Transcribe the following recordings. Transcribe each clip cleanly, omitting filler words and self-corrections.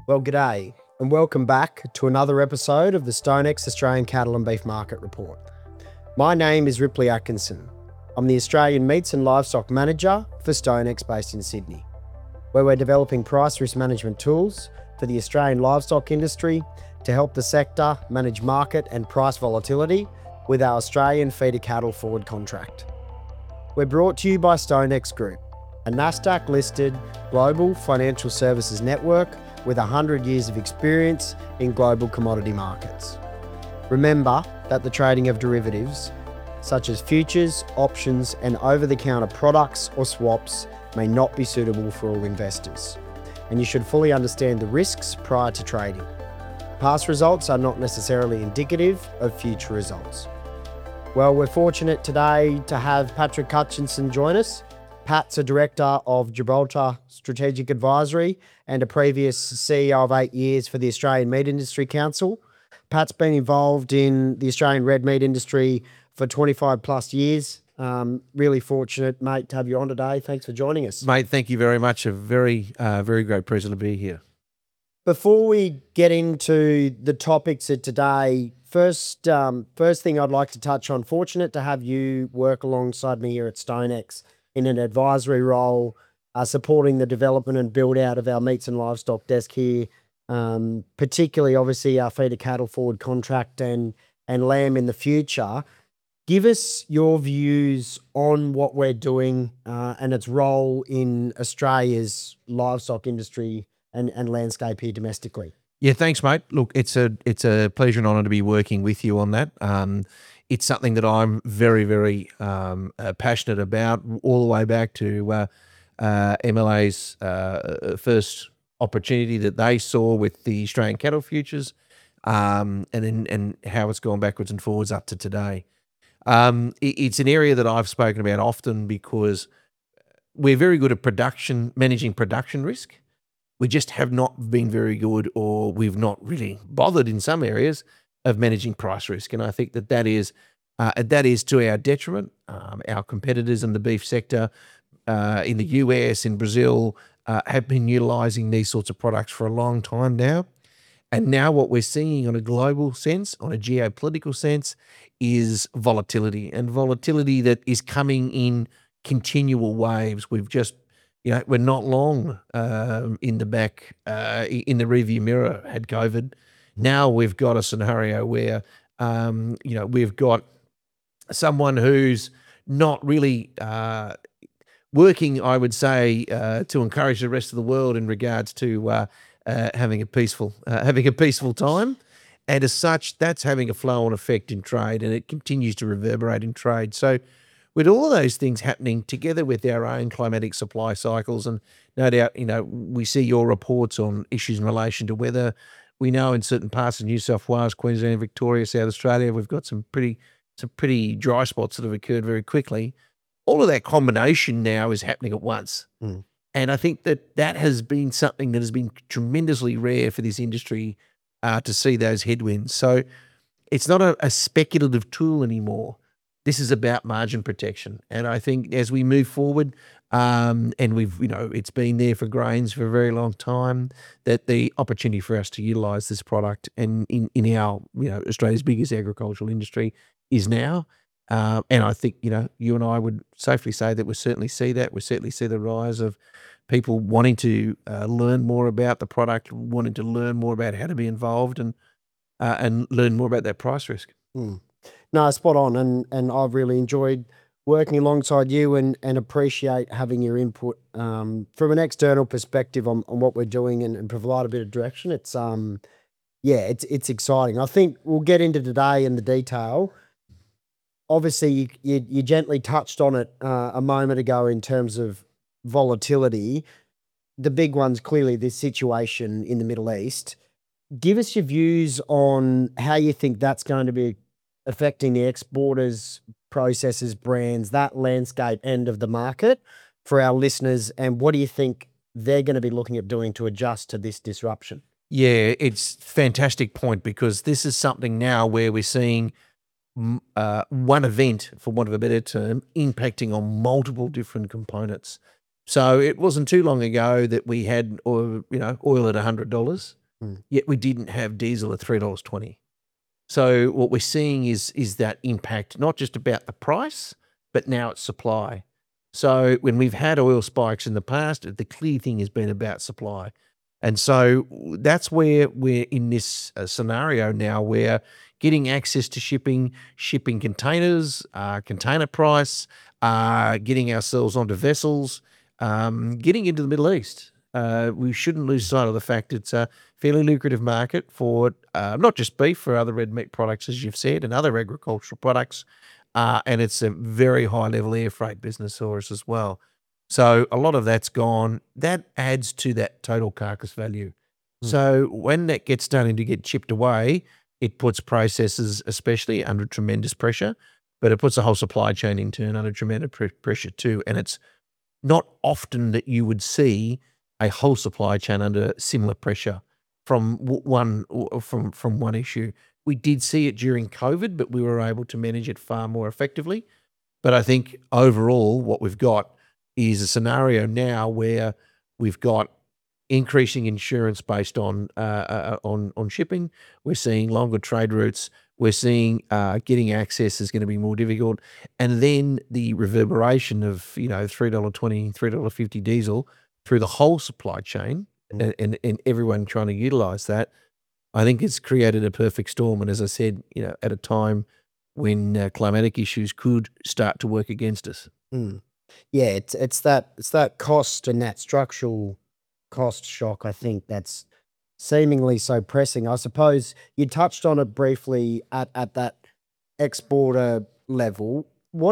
Well, g'day, and welcome back to another episode of the StoneX Australian Cattle and Beef Market Report. My name is Ripley Atkinson. I'm the Australian Meats and Livestock Manager for StoneX based in Sydney, where we're developing price risk management tools for the Australian livestock industry to help the sector manage market and price volatility with our Australian feeder cattle forward contract. We're brought to you by StoneX Group, a NASDAQ-listed global financial services network with 100 years of experience in global commodity markets. Remember that the trading of derivatives, such as futures, options, and over-the-counter products or swaps, may not be suitable for all investors, and you should fully understand the risks prior to trading. Past results are not necessarily indicative of future results. Well, we're fortunate today to have Patrick Hutchinson join us. Pat's a director of Gibraltar Strategic Advisory and a previous CEO of 8 years for the Australian Meat Industry Council. Pat's been involved in the Australian red meat industry for 25 plus years. Really fortunate, mate, to have you on today. Thanks for joining us. Mate, thank you very much. A very great pleasure to be here. Before we get into the topics of today, first thing I'd like to touch on, fortunate to have you work alongside me here at StoneX in an advisory role, supporting the development and build out of our meats and livestock desk here, particularly obviously our feeder cattle forward contract and lamb in the future. Give us your views on what we're doing and its role in Australia's livestock industry and landscape here domestically. Yeah, thanks, mate. Look, it's a pleasure and honour to be working with you on that. It's something that I'm very passionate about, all the way back to MLA's first opportunity that they saw with the Australian cattle futures, and how it's gone backwards and forwards up to today. It's an area that I've spoken about often because we're very good at managing production risk. We just have not been very good, or we've not really bothered in some areas of managing price risk. And I think that is to our detriment. Our competitors in the beef sector in the US, in Brazil, have been utilising these sorts of products for a long time now. And now what we're seeing on a global sense, on a geopolitical sense, is volatility, and volatility that is coming in continual waves. We've just, we're not long in the rearview mirror had COVID. Now we've got a scenario where, we've got someone who's not really working, I would say, to encourage the rest of the world in regards to having a peaceful time. And as such, that's having a flow-on effect in trade, and it continues to reverberate in trade. So with all of those things happening together with our own climatic supply cycles, and no doubt, we see your reports on issues in relation to weather. We know in certain parts of New South Wales, Queensland, Victoria, South Australia, we've got some pretty dry spots that have occurred very quickly. All of that combination now is happening at once. Mm. And I think that has been something that has been tremendously rare for this industry to see those headwinds. So it's not a speculative tool anymore. This is about margin protection. And I think as we move forward, and it's been there for grains for a very long time, that the opportunity for us to utilise this product and in our, Australia's biggest agricultural industry is now. And I think, you and I would safely say that we certainly see that. We certainly see the rise of people wanting to learn more about the product, wanting to learn more about how to be involved and learn more about that price risk. Mm. No, spot on. And I've really enjoyed working alongside you and appreciate having your input from an external perspective on what we're doing and provide a bit of direction. It's it's exciting. I think we'll get into today in the detail. Obviously, you gently touched on it a moment ago in terms of volatility. The big one's clearly the situation in the Middle East. Give us your views on how you think that's going to be affecting the exporters, processors, brands, that landscape end of the market for our listeners, and what do you think they're going to be looking at doing to adjust to this disruption? Yeah, it's a fantastic point, because this is something now where we're seeing one event, for want of a better term, impacting on multiple different components. So it wasn't too long ago that we had oil at $100, yet we didn't have diesel at $3.20. So what we're seeing is that impact, not just about the price, but now it's supply. So when we've had oil spikes in the past, the clear thing has been about supply. And so that's where we're in this scenario now where getting access to shipping containers, container price, getting ourselves onto vessels, getting into the Middle East. We shouldn't lose sight of the fact it's a fairly lucrative market for not just beef, for other red meat products, as you've said, and other agricultural products. And it's a very high-level air freight business for us as well. So a lot of that's gone. That adds to that total carcass value. So when that gets starting to get chipped away, it puts processors especially under tremendous pressure, but it puts the whole supply chain in turn under tremendous pressure too. And it's not often that you would see a whole supply chain under similar pressure from one issue. We did see it during COVID, but we were able to manage it far more effectively. But I think overall what we've got is a scenario now where we've got increasing insurance based on shipping. We're seeing longer trade routes. We're seeing getting access is going to be more difficult. And then the reverberation of, $3.20, $3.50 diesel through the whole supply chain and everyone trying to utilize that, I think it's created a perfect storm. And as I said, at a time when climatic issues could start to work against us. Yeah, it's that cost and that structural cost shock, I think, that's seemingly so pressing. I suppose you touched on it briefly at that exporter level.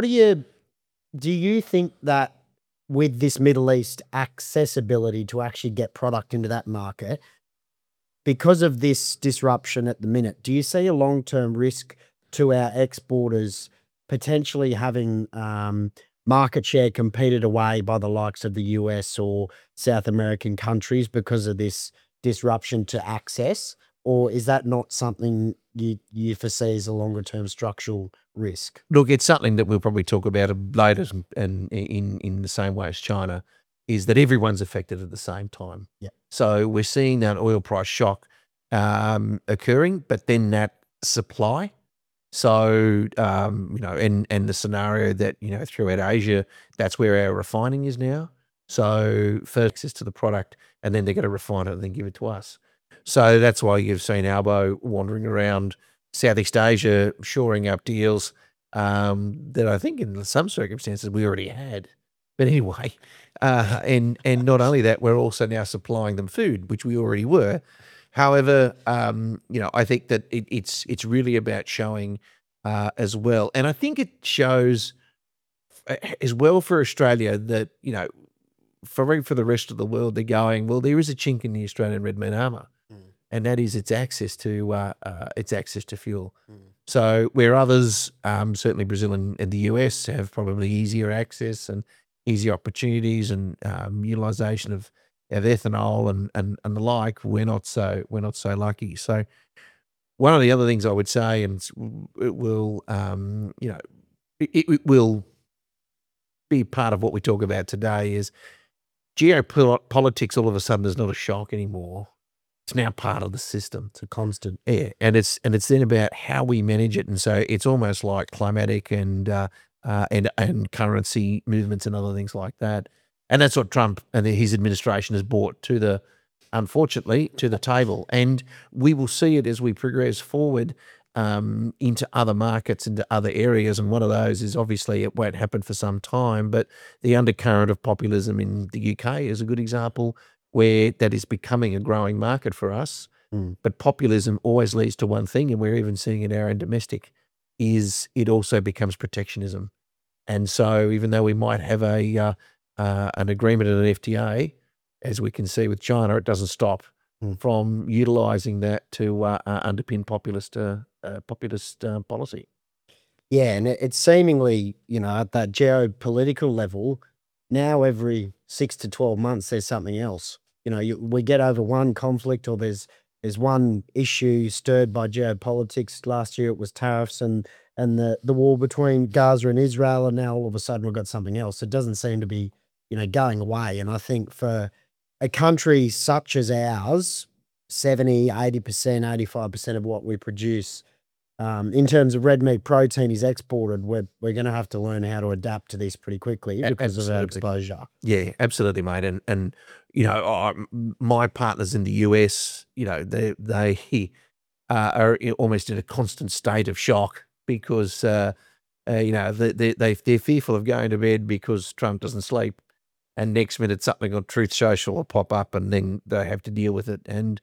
Do you think that with this Middle East accessibility to actually get product into that market, because of this disruption at the minute, do you see a long-term risk to our exporters potentially having market share competed away by the likes of the US or South American countries because of this disruption to access? Or is that not something you foresee as a longer-term structural risk? Look, it's something that we'll probably talk about later, and in the same way as China, is that everyone's affected at the same time. Yeah. So we're seeing that oil price shock occurring, but then that supply. So, and the scenario that, throughout Asia, that's where our refining is now. So first access to the product, and then they're going to refine it and then give it to us. So that's why you've seen Albo wandering around Southeast Asia, shoring up deals that I think in some circumstances we already had. But anyway, and not only that, we're also now supplying them food, which we already were. However, I think that it's really about showing as well. And I think it shows as well for Australia that, for the rest of the world, they're going, well, there is a chink in the Australian red meat armour, and that is its access to fuel. So where others, certainly Brazil and the US, have probably easier access and easier opportunities and utilisation of ethanol and the like, we're not so lucky. So one of the other things I would say, and it will it will be part of what we talk about today, is geopolitics all of a sudden is not a shock anymore. It's now part of the system. It's a constant. Yeah, and it's then about how we manage it, and so it's almost like climatic and currency movements and other things like that. And that's what Trump and his administration has brought unfortunately, to the table. And we will see it as we progress forward into other markets, into other areas. And one of those is, obviously, it won't happen for some time, but the undercurrent of populism in the UK is a good example where that is becoming a growing market for us. But populism always leads to one thing, and we're even seeing it in our own domestic, is it also becomes protectionism. And so even though we might have an agreement and an FTA, as we can see with China, it doesn't stop from utilising that to underpin populist policy. Yeah, and it's seemingly, at that geopolitical level, now every 6 to 12 months there's something else. We get over one conflict, or there's one issue stirred by geopolitics. Last year it was tariffs and the war between Gaza and Israel, and now all of a sudden we've got something else. It doesn't seem to be going away. And I think for a country such as ours, 70, 80%, 85% of what we produce, in terms of red meat protein is exported, we're going to have to learn how to adapt to this pretty quickly because of our exposure. Yeah, absolutely, mate. And my partners in the US, they are almost in a constant state of shock because they're fearful of going to bed because Trump doesn't sleep, and next minute something on Truth Social will pop up, and then they have to deal with it. And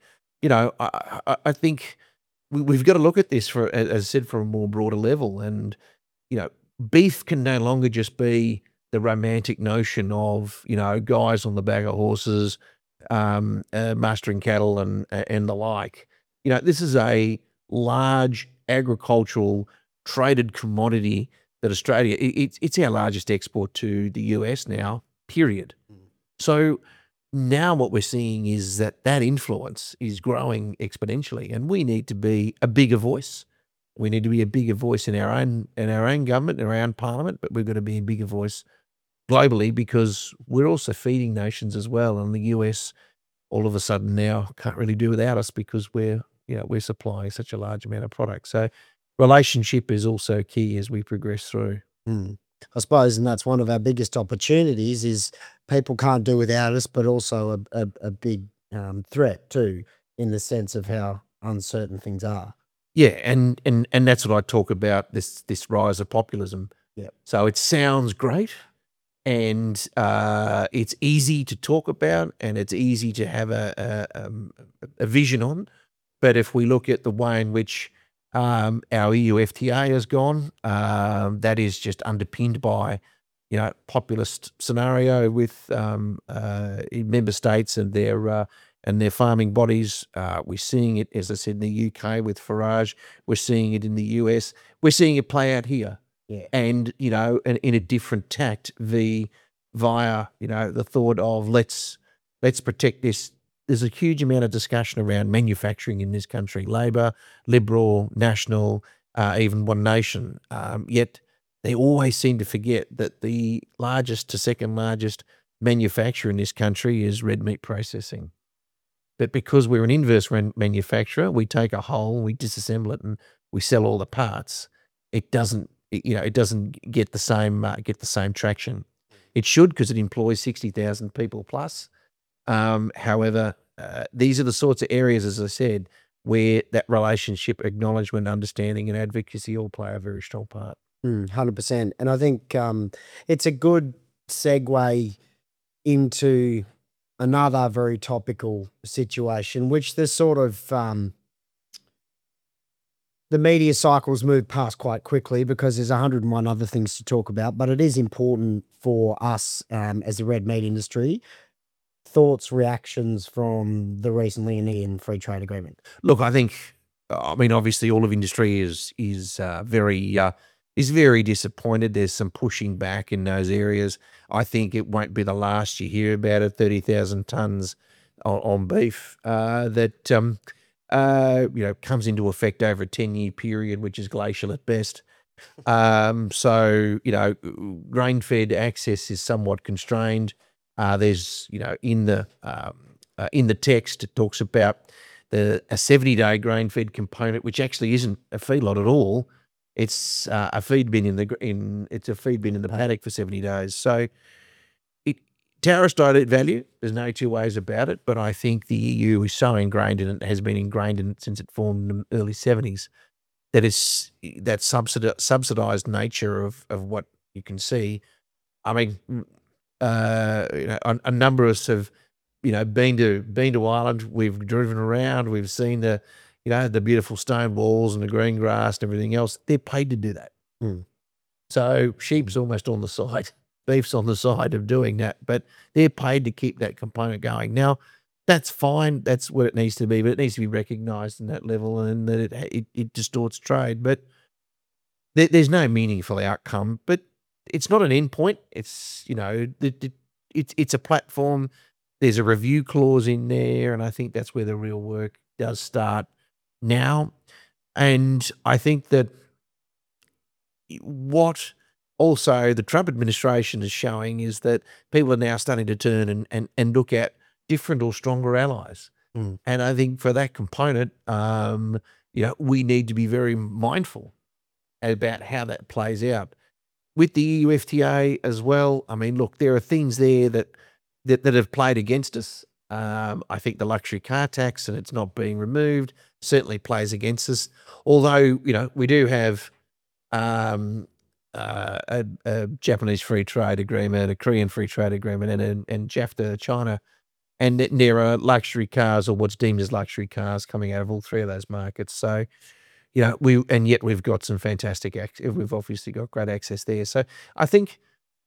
I think we've got to look at this as I said, from a more broader level. And beef can no longer just be the romantic notion of guys on the back of horses, mastering cattle and the like. This is a large agricultural traded commodity that Australia, it's our largest export to the US now, period. So now what we're seeing is that influence is growing exponentially, and we need to be a bigger voice. We need to be a bigger voice in our own government, in our own parliament, but we've got to be a bigger voice globally because we're also feeding nations as well. And the US all of a sudden now can't really do without us because we're supplying such a large amount of product. So relationship is also key as we progress through. I suppose, and that's one of our biggest opportunities, is people can't do without us, but also a big threat too, in the sense of how uncertain things are. Yeah, and that's what I talk about, this rise of populism. Yeah. So it sounds great, and it's easy to talk about, and it's easy to have a vision on. But if we look at the way in which our EU FTA has gone, that is just underpinned by populist scenario with member states and their farming bodies. We're seeing it, as I said, in the UK with Farage. We're seeing it in the US. We're seeing it play out here. Yeah. And in a different tact via the thought of let's protect this. There's a huge amount of discussion around manufacturing in this country, Labor, Liberal, National, even One Nation. Yet they always seem to forget that the largest to second largest manufacturer in this country is red meat processing. But because we're an inverse manufacturer, we take a whole, we disassemble it, and we sell all the parts. It doesn't get the same traction. It should, because it employs 60,000 people plus. However, these are the sorts of areas, as I said, where that relationship, acknowledgement, understanding, and advocacy all play a very strong part. 100%. And I think it's a good segue into another very topical situation, which the sort of the media cycles move past quite quickly because there's 101 other things to talk about, but it is important for us as the red meat industry. Thoughts, reactions from the recently Indian free trade agreement? Look, I think, obviously all of industry is very disappointed. There's some pushing back in those areas. I think it won't be the last you hear about it. 30,000 tonnes on beef that comes into effect over a 10-year period, which is glacial at best. So grain-fed access is somewhat constrained. There's in the text it talks about a 70-day grain-fed component, which actually isn't a feedlot at all. It's a feed bin in the paddock for 70 days. So tariffs don't add value. There's no two ways about it. But I think the EU is so ingrained in it, has been ingrained in it since it formed in the early 70s, that it's that subsidized nature of what you can see. A number of us have, been to Ireland. We've driven around. We've seen the beautiful stone walls and the green grass and everything else. They're paid to do that. So sheep's almost on the side, beef's on the side of doing that, but they're paid to keep that component going. Now, that's fine. That's what it needs to be, but it needs to be recognised in that level, and that it distorts trade. But there's no meaningful outcome. But it's not an endpoint. It's it's a platform. There's a review clause in there, and I think that's where the real work does start now. And I think that what also the Trump administration is showing is that people are now starting to turn and look at different or stronger allies. And I think for that component, we need to be very mindful about how that plays out. With the EU FTA as well, I mean, look, there are things there that have played against us. I think the luxury car tax and it's not being removed certainly plays against us. Although, we do have a Japanese free trade agreement, a Korean free trade agreement, and JAFTA China. And there are luxury cars or what's deemed as luxury cars coming out of all three of those markets. So, yet we've got some fantastic we've obviously got great access there. So I think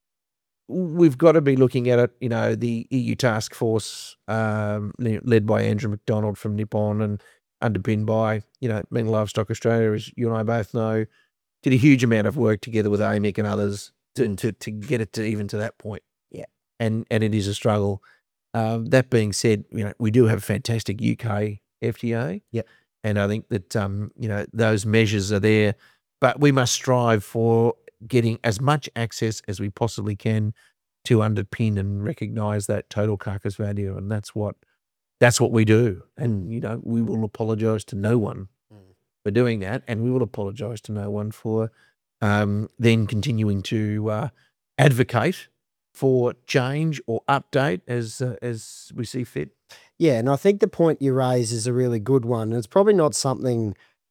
we've got to be looking at it, the EU task force led by Andrew McDonald from Nippon and underpinned by, Meat Livestock Australia, as you and I both know, did a huge amount of work together with AMIC and others to get it to even to that point. Yeah. And it is a struggle. That being said, we do have a fantastic UK FTA. Yeah. And I think that, those measures are there, but we must strive for getting as much access as we possibly can to underpin and recognise that total carcass value. And that's what we do. And, we will apologise to no one for doing that. And we will apologise to no one for then continuing to advocate for change or update as we see fit. Yeah, and I think the point you raise is a really good one. It's probably not something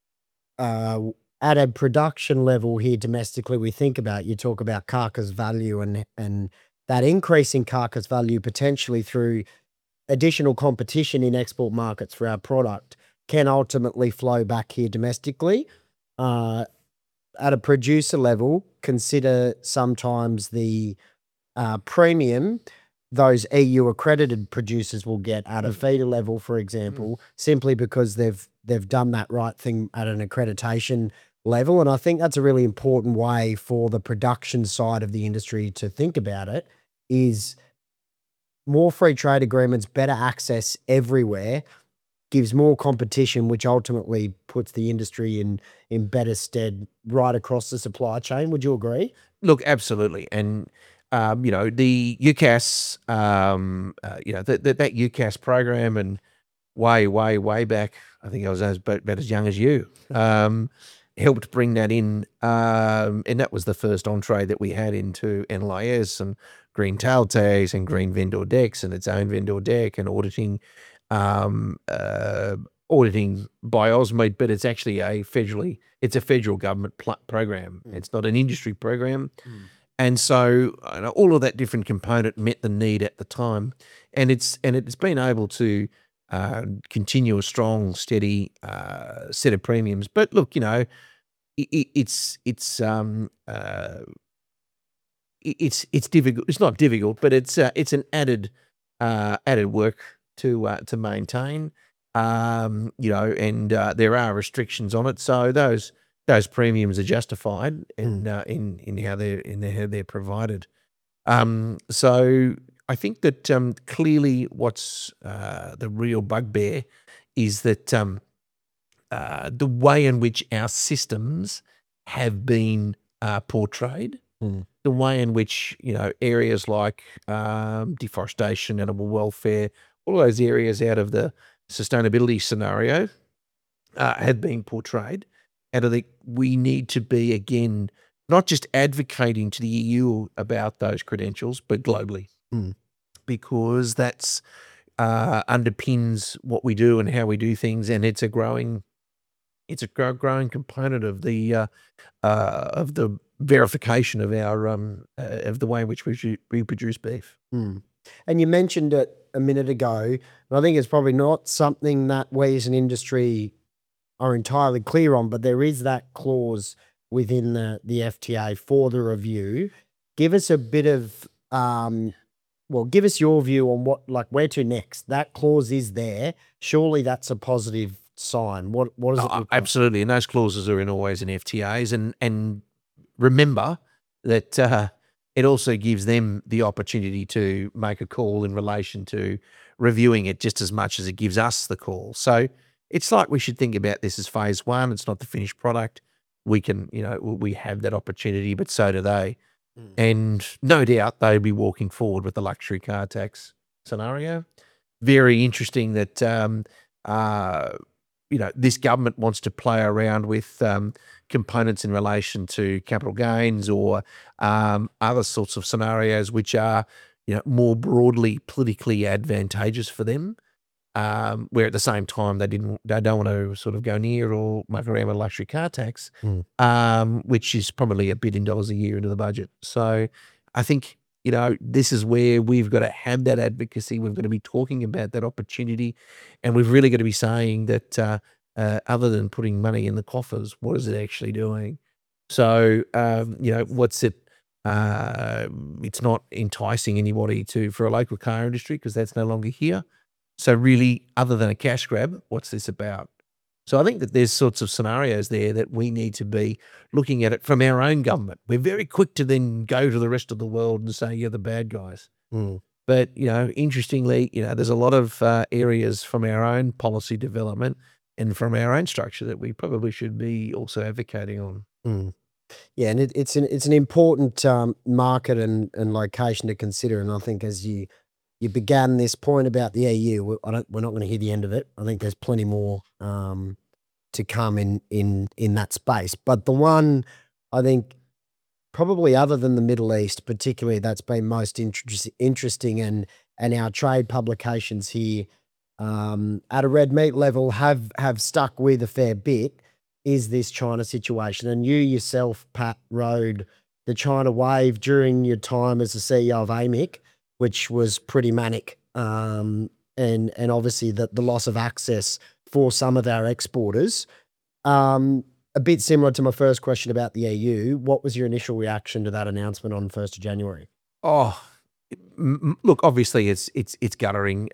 at a production level here domestically we think about. You talk about carcass value and that increase in carcass value potentially through additional competition in export markets for our product can ultimately flow back here domestically. At a producer level, consider sometimes the premium those EU accredited producers will get at a feeder level, for example, simply because they've done that right thing at an accreditation level. And I think that's a really important way for the production side of the industry to think about it, is more free trade agreements, better access everywhere, gives more competition, which ultimately puts the industry in better stead right across the supply chain. Would you agree? Look, absolutely. And the UCAS, that UCAS program, and way back, I think I was about as young as you, helped bring that in, and that was the first entree that we had into NLIS and green tail tags and green vendor decks and its own vendor deck and auditing by Ausmeet, but it's actually a federal government program. It's not an industry program. And so all of that different component met the need at the time, and it's been able to continue a strong, steady set of premiums. But look, it's difficult. It's not difficult, but it's an added work to maintain. And there are restrictions on it, so those premiums are justified in how they're provided. So I think that clearly what's the real bugbear is that the way in which our systems have been portrayed, the way in which areas like deforestation, animal welfare, all those areas out of the sustainability scenario have been portrayed. And I think we need to be, again, not just advocating to the EU about those credentials, but globally, because that's underpins what we do and how we do things, and it's a growing component of the verification of our of the way in which we produce beef. And you mentioned it a minute ago, and I think it's probably not something that we as an industry are entirely clear on, but there is that clause within the FTA for the review. Give us a bit of, give us your view on where to next. That clause is there. Surely that's a positive sign. What does it look like? Absolutely, and those clauses are always in FTAs, and remember that it also gives them the opportunity to make a call in relation to reviewing it just as much as it gives us the call. So it's like we should think about this as phase one. It's not the finished product. we can, we have that opportunity, but so do they. And no doubt they'd be walking forward with the luxury car tax scenario. Very interesting that, this government wants to play around with components in relation to capital gains or other sorts of scenarios which are, more broadly politically advantageous for them. Where at the same time they don't want to sort of go near or muck around with luxury car tax, which is probably $1 billion a year into the budget. So I think, this is where we've got to have that advocacy. We've got to be talking about that opportunity, and we've really got to be saying that other than putting money in the coffers, what is it actually doing? So, what's it? It's not enticing anybody for a local car industry because that's no longer here. So really, other than a cash grab, what's this about? So I think that there's sorts of scenarios there that we need to be looking at it from our own government. We're very quick to then go to the rest of the world and say, you're the bad guys. But, interestingly, there's a lot of areas from our own policy development and from our own structure that we probably should be also advocating on. Yeah, and it's an important market and location to consider. And I think as you began this point about the EU, we're not going to hear the end of it. I think there's plenty more to come in that space. But the one I think probably other than the Middle East, particularly that's been most interesting and our trade publications here at a red meat level have stuck with a fair bit is this China situation. And you yourself, Pat, rode the China wave during your time as the CEO of AMIC, which was pretty manic, and obviously the loss of access for some of our exporters. A bit similar to my first question about the EU, what was your initial reaction to that announcement on 1st of January? Oh, look, obviously it's guttering.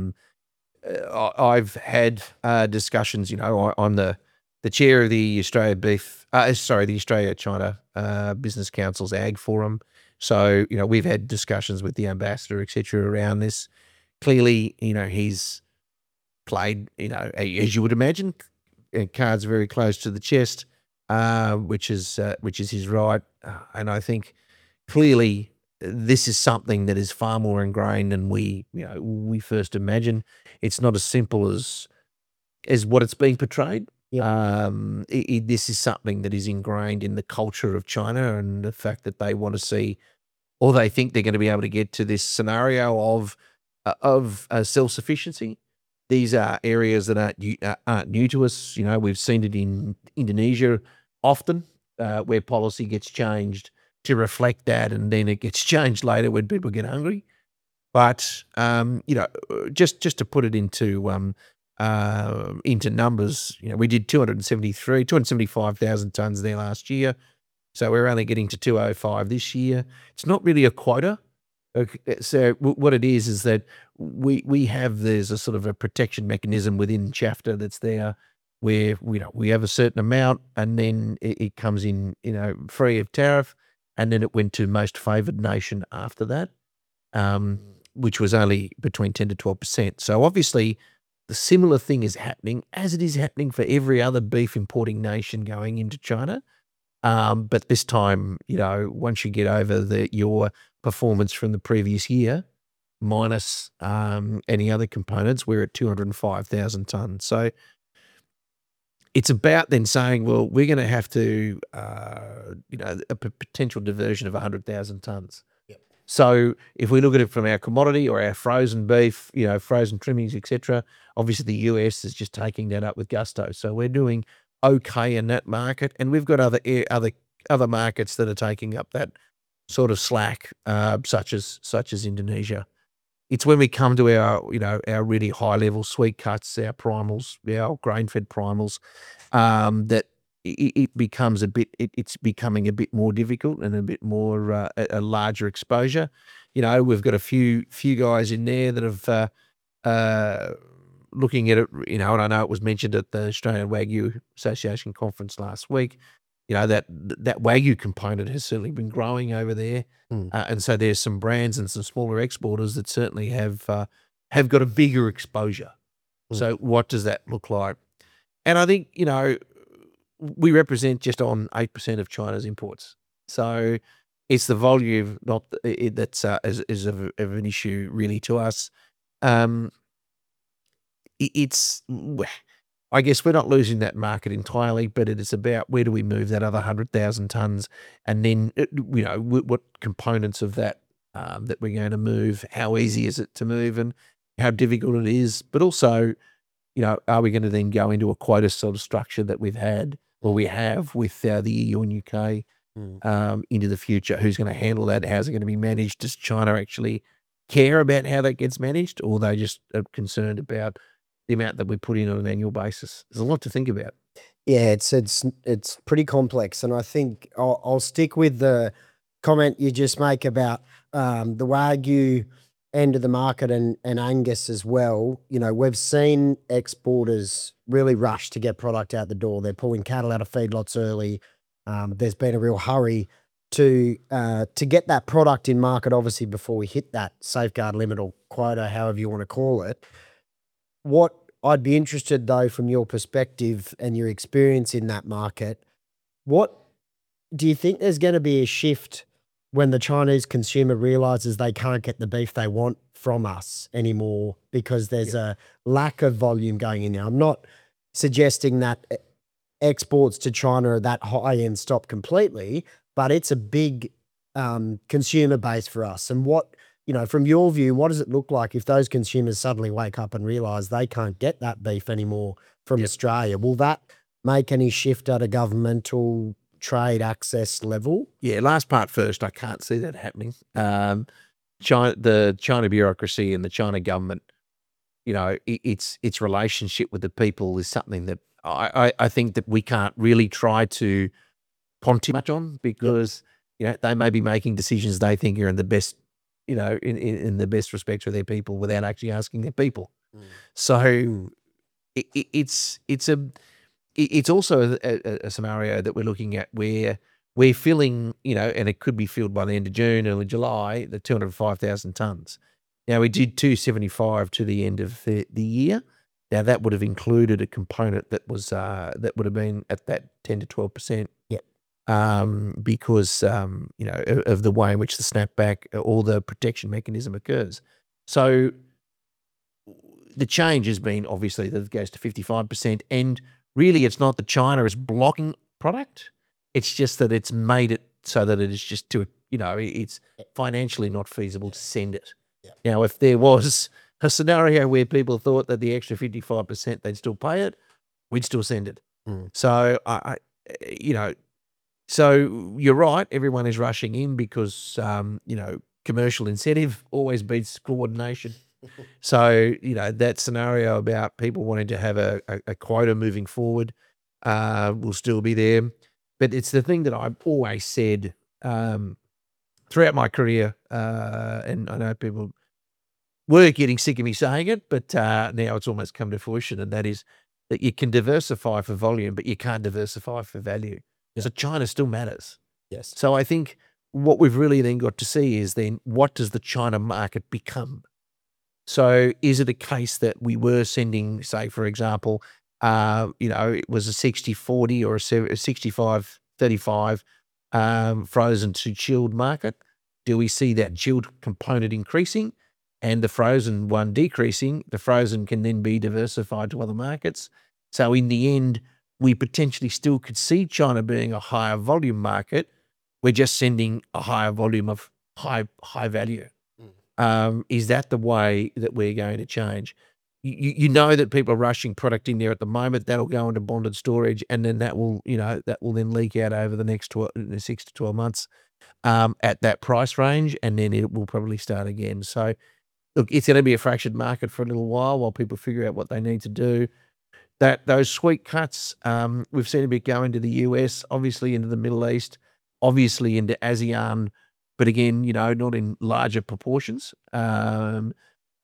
I've had discussions, I'm the chair of the Australia-China Business Council's Ag Forum. So, we've had discussions with the ambassador, et cetera, around this. Clearly, he's played, as you would imagine, cards very close to the chest, which is his right. And I think clearly this is something that is far more ingrained than we first imagined. It's not as simple as what it's being portrayed. Yep. This is something that is ingrained in the culture of China and the fact that they want to see, or they think they're going to be able to get to this scenario of self-sufficiency. These are areas that aren't new to us. We've seen it in Indonesia often, where policy gets changed to reflect that, and then it gets changed later when people get hungry. But just to put it into numbers, we did 275,000 tons there last year. So we're only getting to 205 this year. It's not really a quota. So what it is that there's a sort of a protection mechanism within CHAFTA that's there where we have a certain amount, and then it comes in, free of tariff, and then it went to most favoured nation after that, which was only between 10 to 12%. So obviously the similar thing is happening, as it is happening for every other beef importing nation going into China. But this time, once you get over your performance from the previous year, minus any other components, we're at 205,000 tons. So it's about then saying, well, we're going to have to, a potential diversion of 100,000 tons. Yep. So if we look at it from our commodity or our frozen beef, frozen trimmings, etc., obviously the US is just taking that up with gusto. So we're doing okay in that market, and we've got other markets that are taking up that sort of slack, such as Indonesia. It's when we come to our really high level sweet cuts, our primals, our grain fed primals, that it becomes it's becoming a bit more difficult and a bit more a larger exposure. We've got a few guys in there that have looking at it, and I know it was mentioned at the Australian Wagyu Association conference last week, that Wagyu component has certainly been growing over there. And so there's some brands and some smaller exporters that certainly have got a bigger exposure. So what does that look like? And I think, we represent just on 8% of China's imports. So it's the volume, not that's is of an issue really to us. It's I guess we're not losing that market entirely, but it is about where do we move that other 100,000 tons, and then what components of that that we're going to move, how easy is it to move, and how difficult it is, but also, are we going to then go into a quota sort of structure that we've had or we have with the EU and UK into the future? Who's going to handle that? How's it going to be managed? Does China actually care about how that gets managed, or are they just concerned about the amount that we put in on an annual basis? There's a lot to think about. Yeah, it's pretty complex, and I think I'll stick with the comment you just make about the Wagyu end of the market and Angus as well. We've seen exporters really rush to get product out the door. They're pulling cattle out of feedlots early. There's been a real hurry to get that product in market, obviously, before we hit that safeguard limit or quota, however you want to call it. What I'd be interested, though, from your perspective and your experience in that market, what do you think there's going to be a shift when the Chinese consumer realizes they can't get the beef they want from us anymore because there's a lack of volume going in there? I'm not suggesting that exports to China are that high and stop completely, but it's a big consumer base for us. And from your view, what does it look like if those consumers suddenly wake up and realize they can't get that beef anymore from Australia? Will that make any shift at a governmental trade access level? Yeah, last part first, I can't see that happening. The China bureaucracy and the China government, its relationship with the people is something that I think that we can't really try to pond too much on, because they may be making decisions they think are in the best, in the best respect for their people without actually asking their people. So it's also a scenario that we're looking at where we're filling, and it could be filled by the end of June, early July, the 205,000 tons. Now, we did 275 to the end of the year. Now, that would have included a component that was that would have been at that 10 to 12%. Because of the way in which the snapback or the protection mechanism occurs. So the change has been obviously that it goes to 55%, and really it's not that China is blocking product. It's just that it's made it so that it is just it's financially not feasible to send it. Now, if there was a scenario where people thought that the extra 55%, they'd still pay it, we'd still send it. So So you're right. Everyone is rushing in because, commercial incentive always beats coordination. So, that scenario about people wanting to have a quota moving forward will still be there. But it's the thing that I've always said throughout my career, and I know people were getting sick of me saying it, but now it's almost come to fruition, and that is that you can diversify for volume, but you can't diversify for value. So China still matters. Yes. So I think what we've really then got to see is then what does the China market become? So is it a case that we were sending, say, for example, it was a 60-40 or a 65-35 frozen to chilled market? Do we see that chilled component increasing and the frozen one decreasing? The frozen can then be diversified to other markets. So in the end, we potentially still could see China being a higher volume market. We're just sending a higher volume of high value. Is that the way that we're going to change? You know that people are rushing product in there at the moment. That'll go into bonded storage, and then that will then leak out over the next 6 to 12 months at that price range, and then it will probably start again. So, look, it's going to be a fractured market for a little while people figure out what they need to do. Those sweet cuts, we've seen a bit go into the US, obviously into the Middle East, obviously into ASEAN, but again, not in larger proportions. And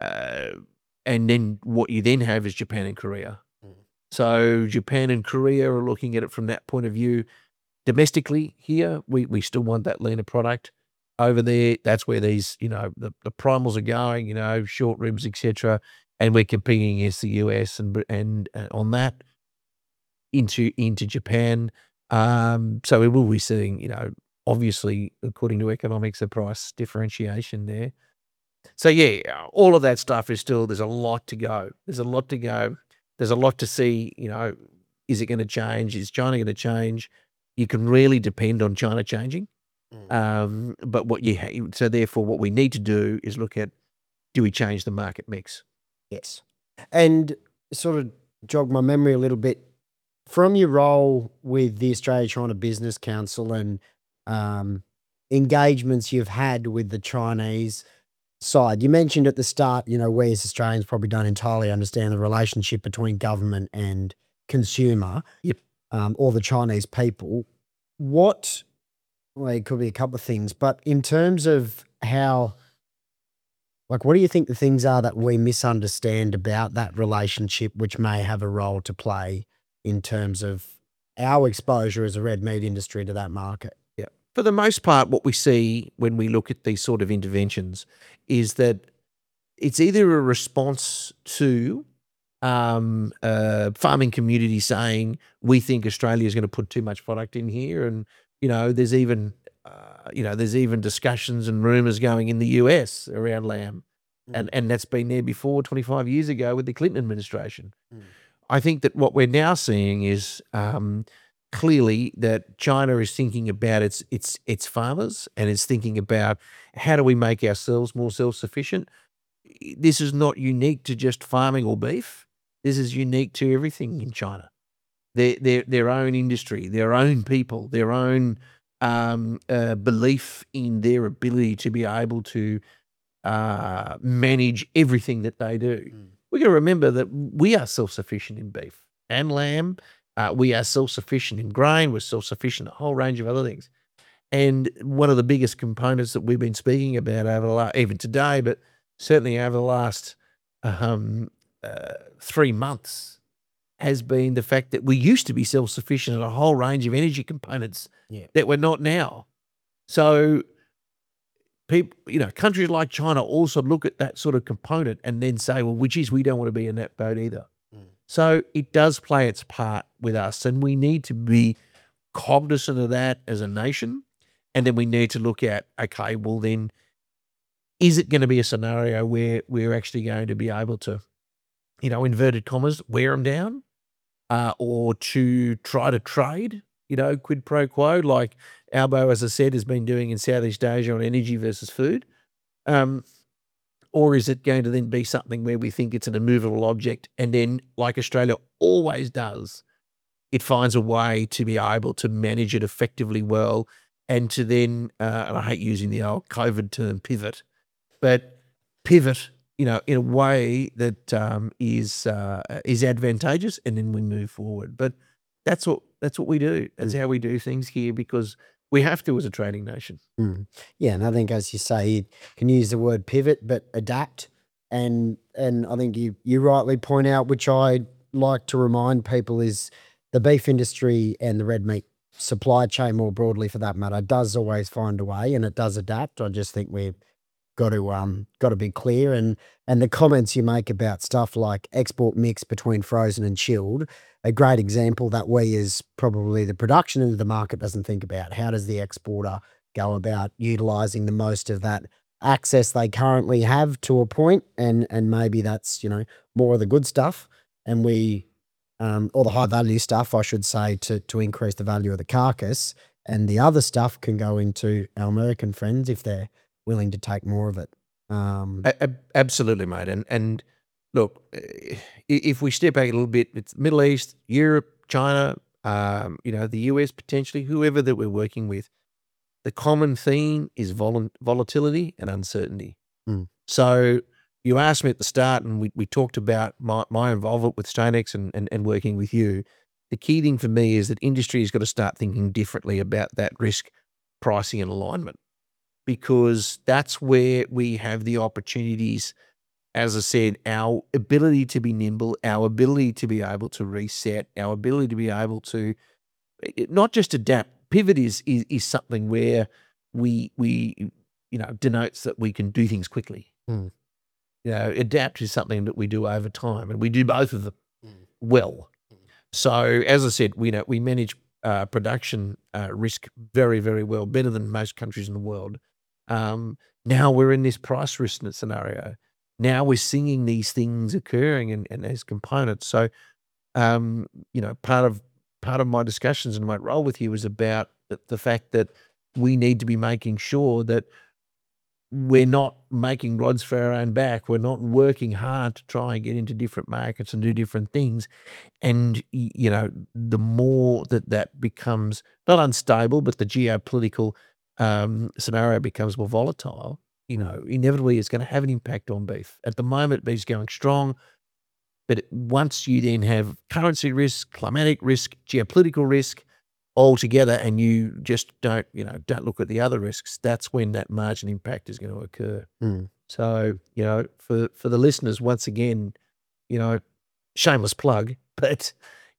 then what you then have is Japan and Korea. So Japan and Korea are looking at it from that point of view. Domestically here, we still want that leaner product. Over there, that's where these, the primals are going, short ribs, etc. And we're competing against the US and on that. into Japan. So we will be seeing, obviously, according to economics, a price differentiation there. So yeah, all of that stuff is still, there's a lot to go. There's a lot to go. There's a lot to see, is it going to change? Is China going to change? You can really depend on China changing. But so therefore what we need to do is look at, do we change the market mix? Yes. And sort of jog my memory a little bit from your role with the Australia-China Business Council and engagements you've had with the Chinese side. You mentioned at the start, we as Australians probably don't entirely understand the relationship between government and consumer. Yep. Or the Chinese people. It could be a couple of things, but in terms of how, what do you think the things are that we misunderstand about that relationship, which may have a role to play in terms of our exposure as a red meat industry to that market? Yeah. For the most part, what we see when we look at these sort of interventions is that it's either a response to farming community saying, we think Australia is going to put too much product in here. And, there's even discussions and rumors going in the US around lamb. And that's been there before 25 years ago with the Clinton administration. I think that what we're now seeing is clearly that China is thinking about its farmers, and it's thinking about, how do we make ourselves more self-sufficient? This is not unique to just farming or beef. This is unique to everything in China. Their own industry, their own people, their own belief in their ability to be able to manage everything that they do. We got to remember that we are self-sufficient in beef and lamb. We are self-sufficient in grain. We're self-sufficient in a whole range of other things. And one of the biggest components that we've been speaking about even today, but certainly over the last 3 months, has been the fact that we used to be self-sufficient in a whole range of energy components that we're not now. So people, countries like China also look at that sort of component and then say, well, we don't want to be in that boat either. So it does play its part with us, and we need to be cognizant of that as a nation. And then we need to look at, okay, well then, is it going to be a scenario where we're actually going to be able to, inverted commas, wear them down, or to try to trade, quid pro quo, like Albo, as I said, has been doing in Southeast Asia on energy versus food? Or is it going to then be something where we think it's an immovable object, and then, like Australia always does, it finds a way to be able to manage it effectively well, and to then, and I hate using the old COVID term, pivot, but pivot, in a way that is advantageous, and then we move forward. But that's what we do. That's how we do things here, because we have to as a trading nation. Yeah, and I think, as you say, you can use the word pivot, but adapt. And I think you rightly point out, which I like to remind people, is the beef industry and the red meat supply chain more broadly, for that matter, does always find a way, and it does adapt. I just think we've got to be clear. And the comments you make about stuff like export mix between frozen and chilled, a great example that we, as probably the production end of the market, doesn't think about. How does the exporter go about utilizing the most of that access they currently have to a point? And maybe that's, more of the good stuff, and or the high value stuff, I should say, to increase the value of the carcass. And the other stuff can go into our American friends if they're willing to take more of it. Absolutely, mate. And look, if we step back a little bit, it's Middle East, Europe, China, the US potentially, whoever that we're working with, the common theme is volatility and uncertainty. So you asked me at the start, and we talked about my involvement with StoneX and working with you. The key thing for me is that industry has got to start thinking differently about that risk pricing and alignment, because that's where we have the opportunities. As I said, our ability to be nimble, our ability to be able to reset, our ability to be able to not just adapt. Pivot is something where we denotes that we can do things quickly. Adapt is something that we do over time, and we do both of them well. So as I said, we manage production risk very, very well, better than most countries in the world. Now we're in this price risk scenario. Now we're seeing these things occurring and as components. So, part of my discussions and my role with you is about the fact that we need to be making sure that we're not making rods for our own back. We're not working hard to try and get into different markets and do different things. And, the more that becomes not unstable, but the geopolitical scenario becomes more volatile, inevitably it's going to have an impact on beef. At the moment, beef's going strong. But once you then have currency risk, climatic risk, geopolitical risk all together, and you just don't look at the other risks, that's when that margin impact is going to occur. So, for the listeners, once again, shameless plug, but,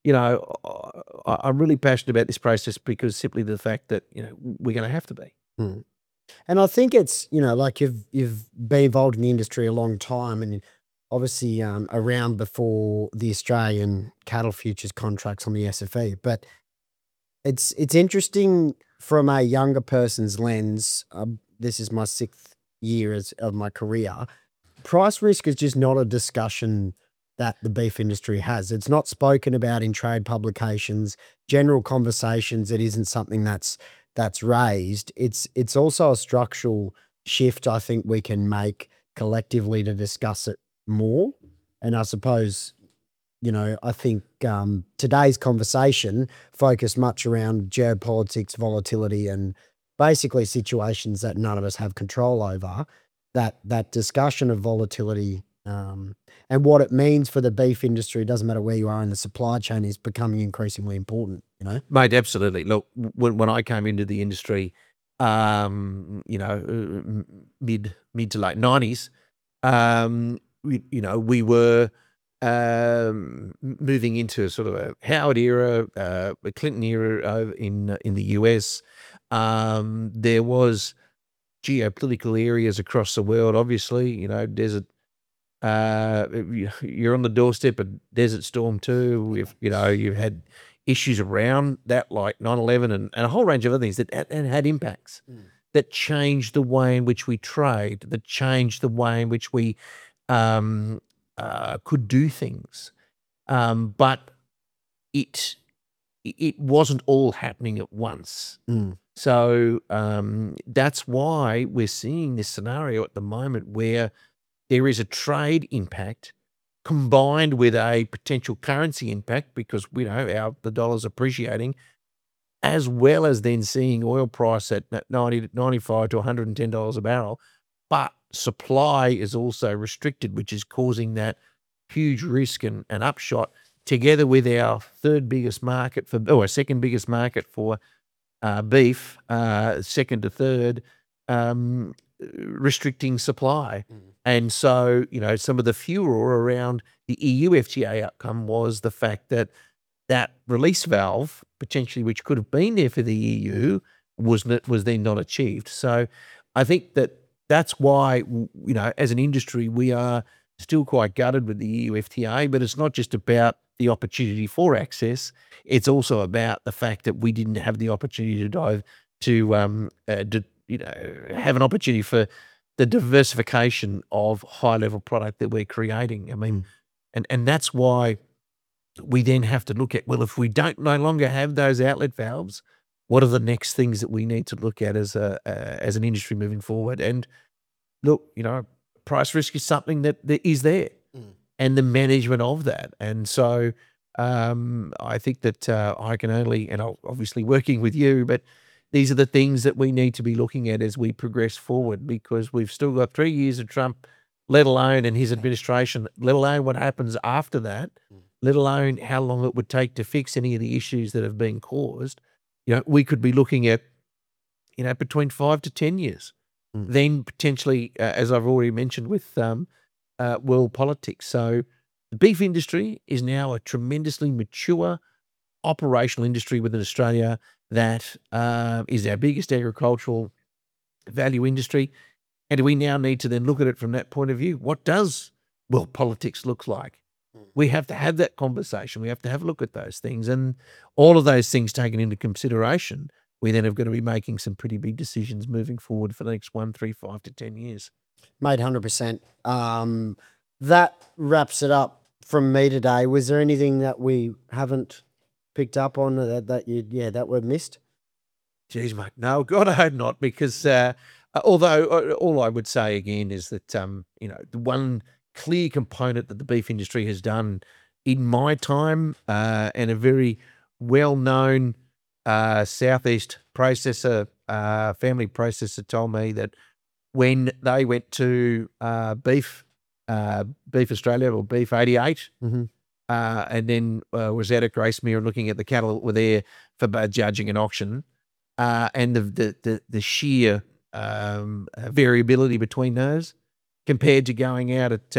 I'm really passionate about this process because simply the fact that, we're going to have to be. And I think it's, like you've been involved in the industry a long time, and obviously around before the Australian cattle futures contracts on the SFE. But it's interesting from a younger person's lens. This is my 6th year of my career. Price risk is just not a discussion that the beef industry has. It's not spoken about in trade publications, general conversations. It isn't something that's raised. It's also a structural shift I think we can make collectively to discuss it more. And I suppose, I think today's conversation focused much around geopolitics, volatility, and basically situations that none of us have control over. That discussion of volatility and what it means for the beef industry, doesn't matter where you are in the supply chain, is becoming increasingly important, Mate, absolutely. Look, when I came into the industry, mid to late 90s, we were moving into sort of a Howard era, a Clinton era in the US. There was geopolitical areas across the world, obviously, desert. You're on the doorstep of Desert Storm 2. You've had issues around that like 9/11 and a whole range of other things that had impacts that changed the way in which we trade, that changed the way in which we could do things. But it wasn't all happening at once. So that's why we're seeing this scenario at the moment where there is a trade impact combined with a potential currency impact because the dollar's appreciating, as well as then seeing oil price at $90, $95 to $110 a barrel. But supply is also restricted, which is causing that huge risk and upshot, together with our second biggest market for beef, second to third, restricting supply. And so, some of the furor around the EU FTA outcome was the fact that release valve, potentially, which could have been there for the EU, was then not achieved. So I think that's why, as an industry, we are still quite gutted with the EU FTA, but it's not just about the opportunity for access. It's also about the fact that we didn't have the opportunity to have an opportunity for the diversification of high-level product that we're creating. I mean, and that's why we then have to look at, well, if we no longer have those outlet valves, what are the next things that we need to look at as an industry moving forward? And look, price risk is something that is there, and the management of that. And so I think that I can only, and obviously working with you, but these are the things that we need to be looking at as we progress forward, because we've still got 3 years of Trump, let alone and his administration, let alone what happens after that, let alone how long it would take to fix any of the issues that have been caused. We could be looking at, between 5 to 10 years. Then potentially, as I've already mentioned, with world politics. So the beef industry is now a tremendously mature operational industry within Australia that is our biggest agricultural value industry. And we now need to then look at it from that point of view. What does world politics look like? We have to have that conversation. We have to have a look at those things, and all of those things taken into consideration, we then have got to be making some pretty big decisions moving forward for the next 1, 3, 5 to 10 years. Mate, 100%. That wraps it up from me today. Was there anything that we haven't picked up on that we've missed? Geez, mate, no, God, I hope not, because although all I would say again is that the one clear component that the beef industry has done in my time, and a very well-known Southeast processor, family processor, told me that when they went to Beef Australia or Beef 88, and then was out at Gracemere looking at the cattle that were there for both judging and auction, and the sheer variability between those compared to going out at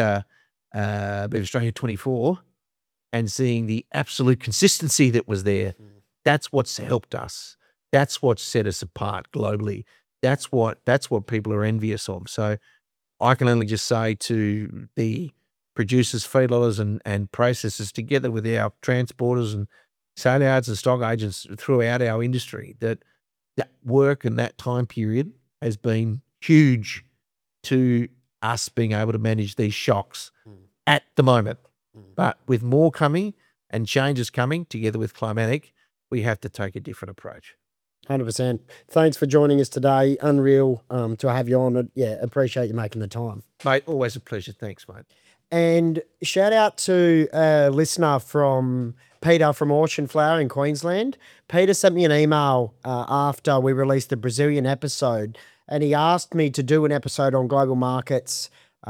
Beef Australia 24 and seeing the absolute consistency that was there. That's what's helped us. That's what set us apart globally. That's what people are envious of. So I can only just say to the producers, feedlotters and processors, together with our transporters and sale yards and stock agents throughout our industry, that work and that time period has been huge to us being able to manage these shocks at the moment. But with more coming and changes coming together with climatic, we have to take a different approach. 100%. Thanks for joining us today. Unreal to have you on. Yeah, appreciate you making the time. Mate, always a pleasure. Thanks, mate. And shout out to a listener from Peter from Auction Flower in Queensland. Peter sent me an email after we released the Brazilian episode, and he asked me to do an episode on global markets,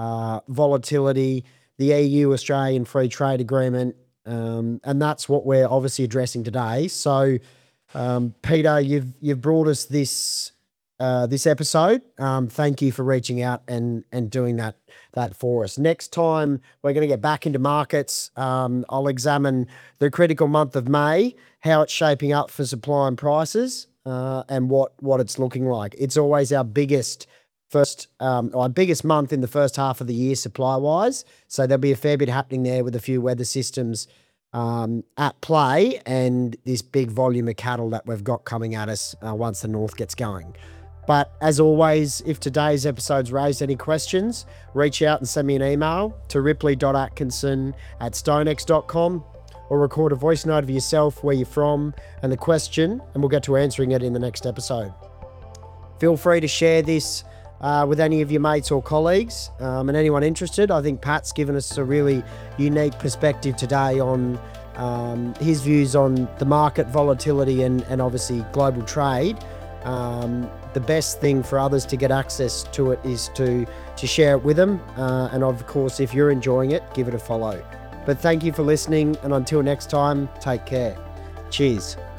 volatility, the EU-Australian Free Trade Agreement, and that's what we're obviously addressing today. So, Peter, you've brought us this episode. Thank you for reaching out and doing that for us. Next time we're going to get back into markets. I'll examine the critical month of May, how it's shaping up for supply and prices, and what it's looking like. It's always our biggest month in the first half of the year supply wise. So there'll be a fair bit happening there with a few weather systems at play and this big volume of cattle that we've got coming at us once the north gets going. But as always, if today's episode's raised any questions, reach out and send me an email to ripley.atkinson@stonex.com, or record a voice note of yourself, where you're from and the question, and we'll get to answering it in the next episode. Feel free to share this with any of your mates or colleagues, and anyone interested. I think Pat's given us a really unique perspective today on his views on the market volatility and obviously global trade. The best thing for others to get access to it is to share it with them. And of course, if you're enjoying it, give it a follow. But thank you for listening. And until next time, take care. Cheers.